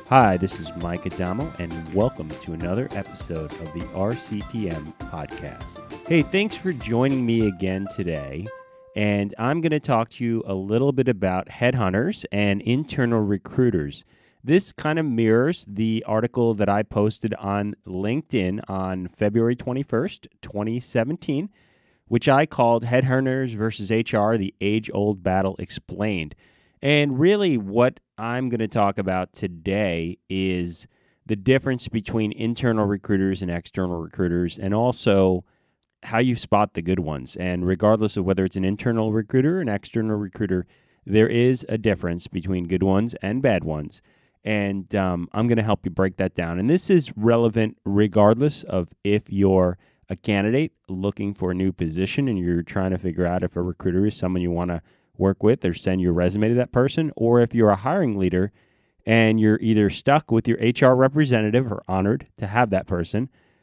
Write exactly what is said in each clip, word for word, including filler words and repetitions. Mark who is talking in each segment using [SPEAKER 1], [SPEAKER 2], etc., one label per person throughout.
[SPEAKER 1] Hi, this is Mike Adamo, and welcome to another episode of the R C T M podcast. Hey, thanks for joining me again today, and I'm going to talk to you a little bit about headhunters and internal recruiters. This kind of mirrors the article that I posted on LinkedIn on February twenty-first, twenty seventeen, which I called Headhunters versus H R, the Age-Old Battle Explained. And really what I'm going to talk about today is the difference between internal recruiters and external recruiters, and also how you spot the good ones. And regardless of whether it's an internal recruiter or an external recruiter, there is a difference between good ones and bad ones. And um, I'm going to help you break that down. And this is relevant regardless of if you're a candidate looking for a new position and you're trying to figure out if a recruiter is someone you want to work with or send your resume to that person, or if you're a hiring leader and you're either stuck with your H R representative or honored to have that person,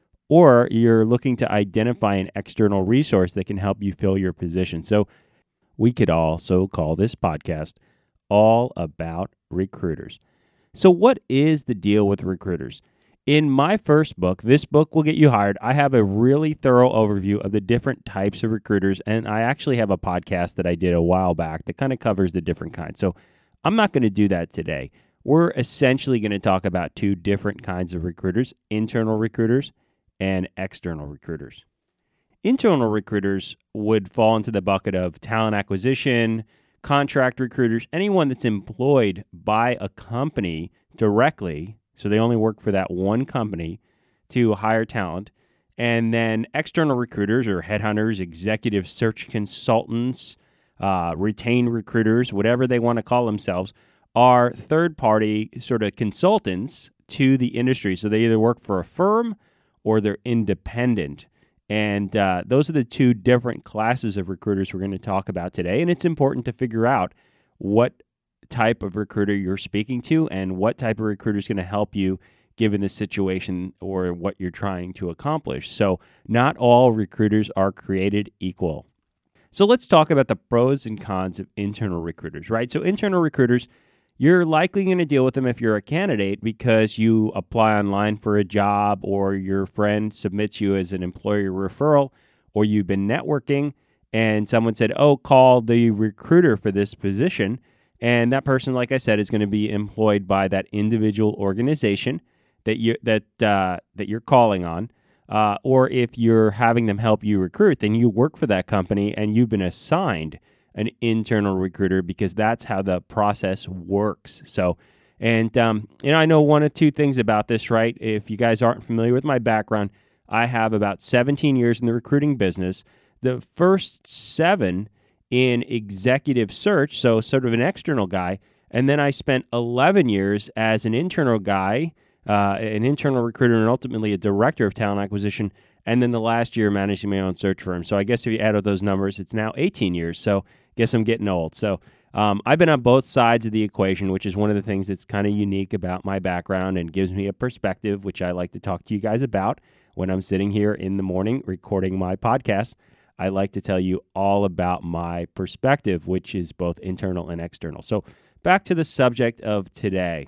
[SPEAKER 1] or you're looking to identify an external resource that can help you fill your position. So we could also call this podcast all about recruiters. So what is the deal with recruiters? In my first book, This Book Will Get You Hired, I have a really thorough overview of the different types of recruiters, and I actually have a podcast that I did a while back that kind of covers the different kinds. So I'm not going to do that today. We're essentially going to talk about two different kinds of recruiters, internal recruiters and external recruiters. Internal recruiters would fall into the bucket of talent acquisition, contract recruiters, anyone that's employed by a company directly. So they only work for that one company to hire talent. And then external recruiters or headhunters, executive search consultants, uh, retained recruiters, whatever they want to call themselves, are third-party sort of consultants to the industry. So they either work for a firm or they're independent. And uh, those are the two different classes of recruiters we're going to talk about today. And it's important to figure out what type of recruiter you're speaking to and what type of recruiter is going to help you given the situation or what you're trying to accomplish. So not all recruiters are created equal. So let's talk about the pros and cons of internal recruiters, right? So internal recruiters, you're likely going to deal with them if you're a candidate because you apply online for a job, or your friend submits you as an employer referral, or you've been networking and someone said, oh, call the recruiter for this position. And that person, like I said, is going to be employed by that individual organization that you that uh, that you're calling on. Uh, or if you're having them help you recruit, then you work for that company and you've been assigned an internal recruiter because that's how the process works. So, and um, you know, I know one or two things about this, right? If you guys aren't familiar with my background, I have about seventeen years in the recruiting business. The first seven in executive search, so sort of an external guy. And then I spent eleven years as an internal guy, uh, an internal recruiter, and ultimately a director of talent acquisition. And then the last year managing my own search firm. So I guess if you add up those numbers, it's now eighteen years. So I guess I'm getting old. So um, I've been on both sides of the equation, which is one of the things that's kind of unique about my background and gives me a perspective, which I like to talk to you guys about when I'm sitting here in the morning recording my podcast. I like to tell you all about my perspective, which is both internal and external. So back to the subject of today.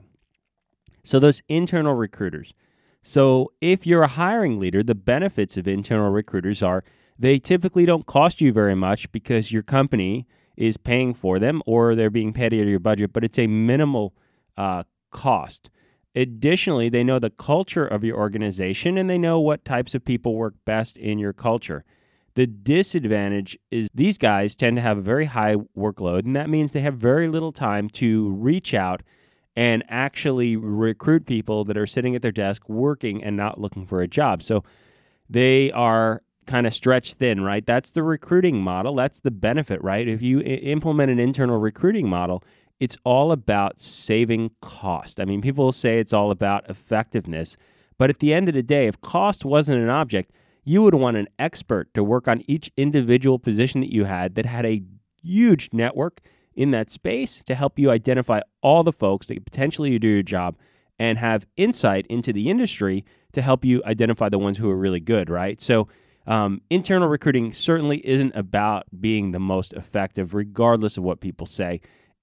[SPEAKER 1] So those internal recruiters. So if you're a hiring leader, the benefits of internal recruiters are they typically don't cost you very much because your company is paying for them or they're being paid out of your budget, but it's a minimal uh, cost. Additionally, they know the culture of your organization and they know what types of people work best in your culture. The disadvantage is these guys tend to have a very high workload, and that means they have very little time to reach out and actually recruit people that are sitting at their desk working and not looking for a job. So they are kind of stretched thin, right? That's the recruiting model. That's the benefit, right? If you I- implement an internal recruiting model, it's all about saving cost. I mean, people say it's all about effectiveness, but at the end of the day, if cost wasn't an object, you would want an expert to work on each individual position that you had that had a huge network in that space to help you identify all the folks that could potentially do your job and have insight into the industry to help you identify the ones who are really good, right? So um, internal recruiting certainly isn't about being the most effective, regardless of what people say.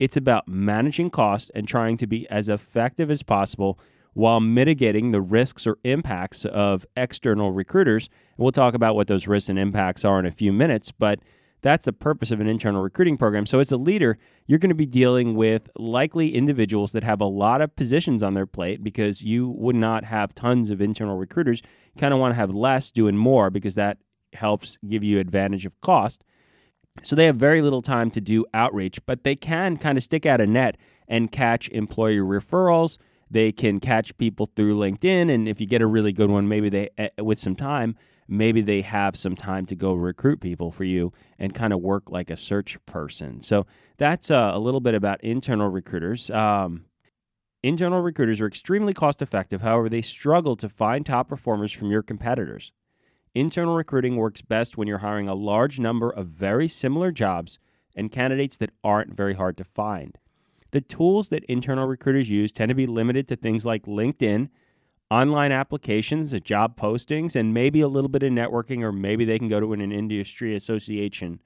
[SPEAKER 1] It's about managing costs and trying to be as effective as possible while mitigating the risks or impacts of external recruiters. And we'll talk about what those risks and impacts are in a few minutes, but that's the purpose of an internal recruiting program. So as a leader, you're going to be dealing with likely individuals that have a lot of positions on their plate because you would not have tons of internal recruiters. You kind of want to have less doing more because that helps give you advantage of cost. So they have very little time to do outreach, but they can kind of stick out a net and catch employee referrals. They can catch people through LinkedIn, and if you get a really good one, maybe they, with some time, maybe they have some time to go recruit people for you and kind of work like a search person. So that's uh, a little bit about internal recruiters. Um, internal recruiters are extremely cost effective. However, they struggle to find top performers from your competitors. Internal recruiting works best when you're hiring a large number of very similar jobs and candidates that aren't very hard to find. The tools that internal recruiters use tend to be limited to things like LinkedIn, online applications, job postings, and maybe a little bit of networking, or maybe they can go to an industry association.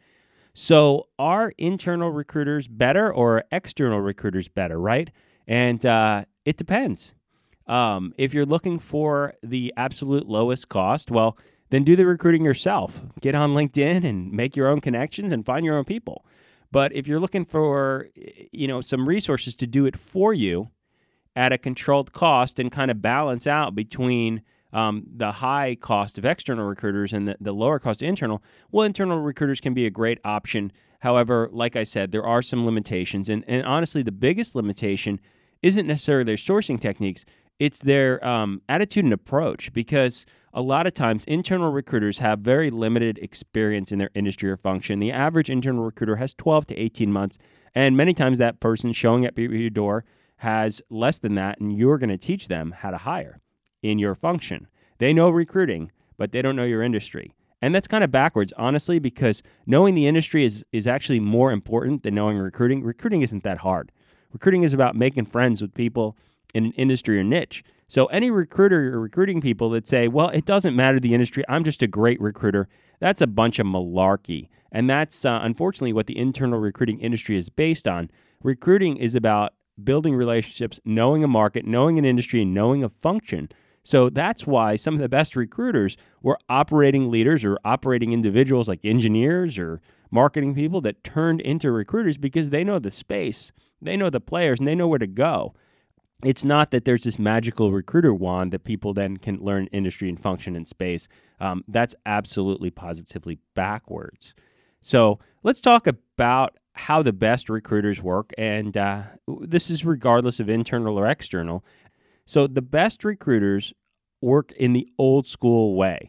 [SPEAKER 1] So are internal recruiters better or are external recruiters better, right? And uh, it depends. Um, if you're looking for the absolute lowest cost, well, then do the recruiting yourself. Get on LinkedIn and make your own connections and find your own people. But if you're looking for, you know, some resources to do it for you at a controlled cost and kind of balance out between um, the high cost of external recruiters and the, the lower cost of internal, well, internal recruiters can be a great option. However, like I said, there are some limitations. And, and honestly, the biggest limitation isn't necessarily their sourcing techniques. It's their um, attitude and approach, because a lot of times internal recruiters have very limited experience in their industry or function. The average internal recruiter has twelve to eighteen months, and many times that person showing up at your door has less than that, and you're going to teach them how to hire in your function. They know recruiting, but they don't know your industry. And that's kind of backwards, honestly, because knowing the industry is, is actually more important than knowing recruiting. Recruiting isn't that hard. Recruiting is about making friends with people in an industry or niche. So any recruiter or recruiting people that say, well, it doesn't matter the industry, I'm just a great recruiter, that's a bunch of malarkey. And that's uh, unfortunately what the internal recruiting industry is based on. Recruiting is about building relationships, knowing a market, knowing an industry, and knowing a function. So that's why some of the best recruiters were operating leaders or operating individuals like engineers or marketing people that turned into recruiters because they know the space, they know the players, and they know where to go. It's not that there's this magical recruiter wand that people then can learn industry and function in space. Um, that's absolutely positively backwards. So let's talk about how the best recruiters work, and uh, this is regardless of internal or external. So the best recruiters work in the old school way.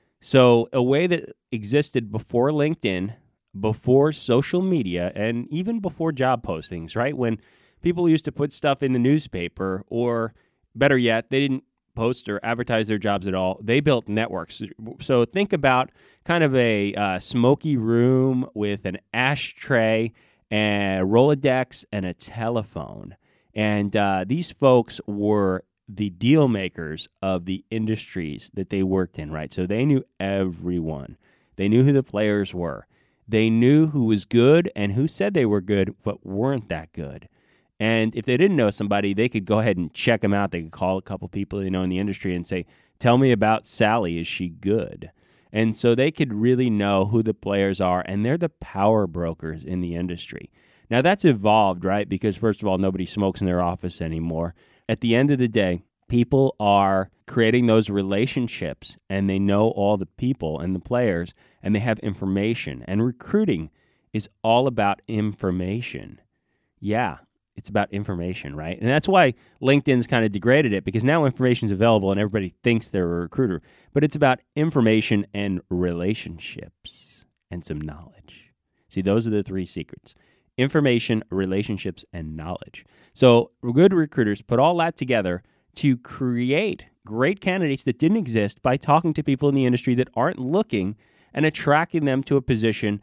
[SPEAKER 1] So a way that existed before LinkedIn, before social media, and even before job postings, right? When people used to put stuff in the newspaper, or better yet, they didn't post or advertise their jobs at all. They built networks. So think about kind of a uh, smoky room with an ashtray and a Rolodex and a telephone. And uh, these folks were the deal makers of the industries that they worked in, right? So they knew everyone. They knew who the players were. They knew who was good and who said they were good but weren't that good. And if they didn't know somebody, they could go ahead and check them out. They could call a couple people they know in the industry and say, tell me about Sally. Is she good? And so they could really know who the players are, and they're the power brokers in the industry. Now, that's evolved, right? Because, first of all, nobody smokes in their office anymore. At the end of the day, people are creating those relationships, and they know all the people and the players, and they have information. And recruiting is all about information. Yeah. It's about information, right? And that's why LinkedIn's kind of degraded it, because now information is available and everybody thinks they're a recruiter. But it's about information and relationships and some knowledge. See, those are the three secrets: information, relationships, and knowledge. So good recruiters put all that together to create great candidates that didn't exist by talking to people in the industry that aren't looking and attracting them to a position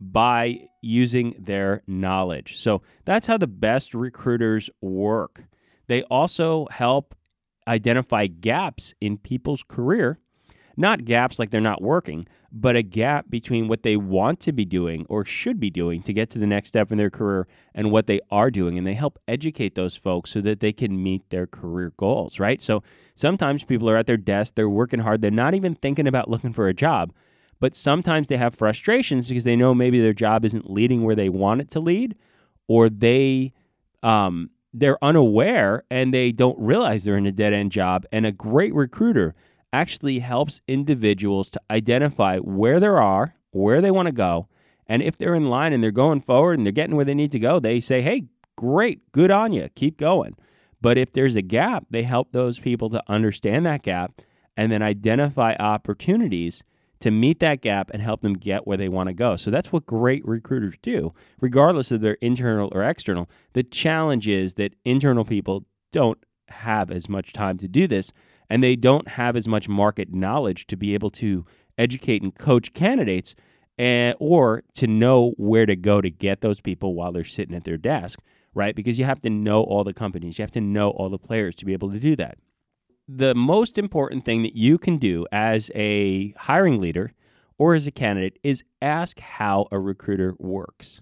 [SPEAKER 1] by using their knowledge. So that's how the best recruiters work. They also help identify gaps in people's career, not gaps like they're not working, but a gap between what they want to be doing or should be doing to get to the next step in their career and what they are doing. And they help educate those folks so that they can meet their career goals, right? So sometimes people are at their desk, they're working hard, they're not even thinking about looking for a job, but sometimes they have frustrations because they know maybe their job isn't leading where they want it to lead, or they um, they're unaware and they don't realize they're in a dead-end job. And a great recruiter actually helps individuals to identify where they are, where they want to go, and if they're in line and they're going forward and they're getting where they need to go, they say, hey, great, good on you, keep going. But if there's a gap, they help those people to understand that gap and then identify opportunities to meet that gap and help them get where they want to go. So that's what great recruiters do, regardless of their internal or external. The challenge is that internal people don't have as much time to do this, and they don't have as much market knowledge to be able to educate and coach candidates uh, or to know where to go to get those people while they're sitting at their desk, right? Because you have to know all the companies. You have to know all the players to be able to do that. The most important thing that you can do as a hiring leader or as a candidate is ask how a recruiter works.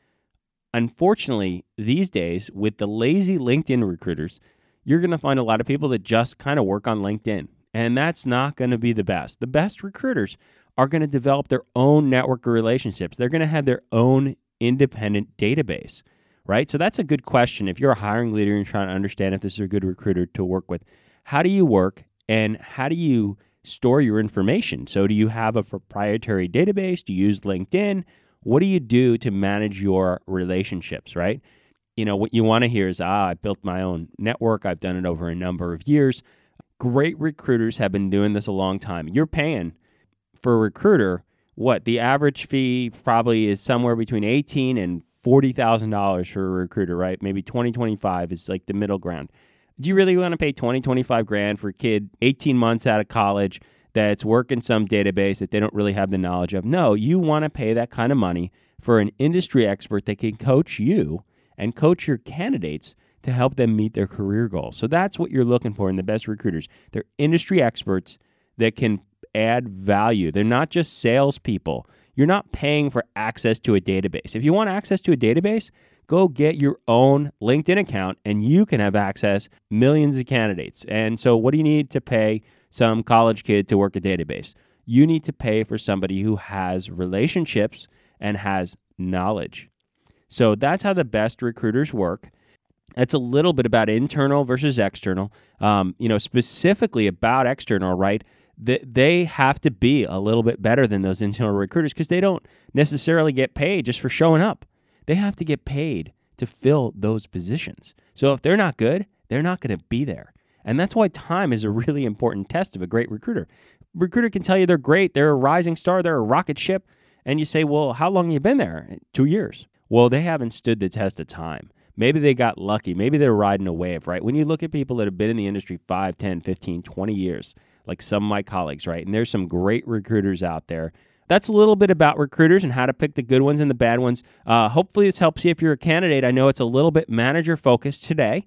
[SPEAKER 1] Unfortunately, these days, with the lazy LinkedIn recruiters, you're going to find a lot of people that just kind of work on LinkedIn, and that's not going to be the best. The best recruiters are going to develop their own network of relationships. They're going to have their own independent database, right? So that's a good question. If you're a hiring leader and trying to understand if this is a good recruiter to work with, how do you work and how do you store your information? So do you have a proprietary database? Do you use LinkedIn? What do you do to manage your relationships, right? You know, what you want to hear is, ah, I built my own network. I've done it over a number of years. Great recruiters have been doing this a long time. You're paying for a recruiter, what? The average fee probably is somewhere between eighteen thousand dollars and forty thousand dollars for a recruiter, right? Maybe twenty, twenty-five is like the middle ground. Do you really want to pay twenty, twenty-five grand for a kid eighteen months out of college that's working some database that they don't really have the knowledge of? No, you want to pay that kind of money for an industry expert that can coach you and coach your candidates to help them meet their career goals. So that's what you're looking for in the best recruiters. They're industry experts that can add value. They're not just salespeople. You're not paying for access to a database. If you want access to a database, go get your own LinkedIn account and you can have access millions of candidates. And so what do you need to pay some college kid to work a database? You need to pay for somebody who has relationships and has knowledge. So that's how the best recruiters work. That's a little bit about internal versus external. Um, you know, specifically about external, right? That they have to be a little bit better than those internal recruiters because they don't necessarily get paid just for showing up. They have to get paid to fill those positions. So if they're not good, they're not going to be there. And that's why time is a really important test of a great recruiter. Recruiter can tell you they're great, they're a rising star, they're a rocket ship, and you say, well, how long have you been there? Two years. Well, they haven't stood the test of time. Maybe they got lucky. Maybe they're riding a wave, right? When you look at people that have been in the industry five, ten, fifteen, twenty years, like some of my colleagues, right? And there's some great recruiters out there. That's a little bit about recruiters and how to pick the good ones and the bad ones. Uh, hopefully this helps you if you're a candidate. I know it's a little bit manager focused today,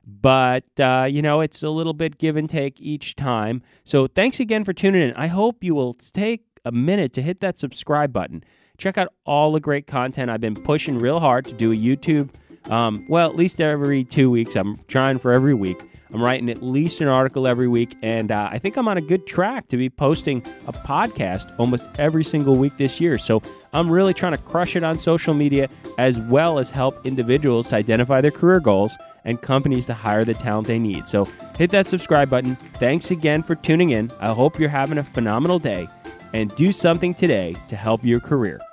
[SPEAKER 1] but uh, you know, it's a little bit give and take each time. So thanks again for tuning in. I hope you will take a minute to hit that subscribe button. Check out all the great content. I've been pushing real hard to do a YouTube, um, well, at least every two weeks. I'm trying for every week. I'm writing at least an article every week, and uh, I think I'm on a good track to be posting a podcast almost every single week this year. So I'm really trying to crush it on social media as well as help individuals to identify their career goals and companies to hire the talent they need. So hit that subscribe button. Thanks again for tuning in. I hope you're having a phenomenal day, and do something today to help your career.